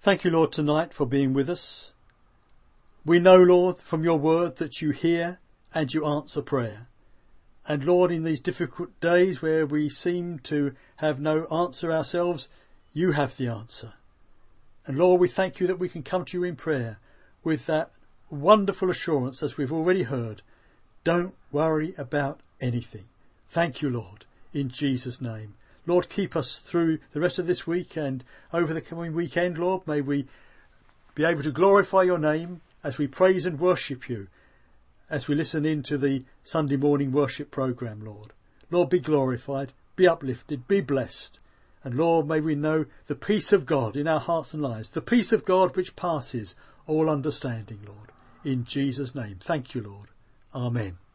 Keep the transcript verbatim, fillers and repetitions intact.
Thank you, Lord, tonight for being with us. We know, Lord, from your word that you hear and you answer prayer. And Lord, in these difficult days where we seem to have no answer ourselves, you have the answer. And Lord, we thank you that we can come to you in prayer with that wonderful assurance, as we've already heard. Don't worry about anything. Thank you, Lord, in Jesus' name. Lord, keep us through the rest of this week and over the coming weekend, Lord. May we be able to glorify your name as we praise and worship you, as we listen into the Sunday morning worship programme, Lord. Lord, be glorified, be uplifted, be blessed. And Lord, may we know the peace of God in our hearts and lives, the peace of God which passes all understanding, Lord. In Jesus' name. Thank you, Lord. Amen.